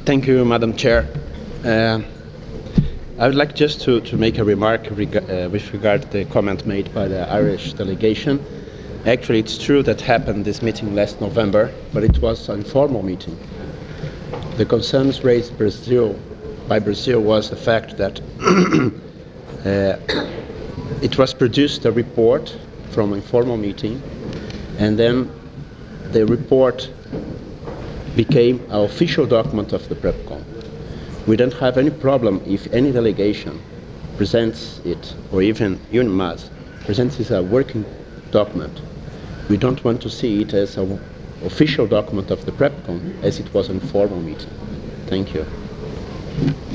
Thank you, Madam Chair. Uh, I would like just to make a remark with regard to the comment made by the Irish delegation. Actually, it's true that happened this meeting last November, but it was an informal meeting. The concerns raised by Brazil was the fact that it was produced a report from an informal meeting, and then the report became an official document of the PrepCon. We don't have any problem if any delegation presents it, or even UNMAS presents it as a working document. We don't want to see it as an official document of the PrepCon as it was an informal meeting. Thank you.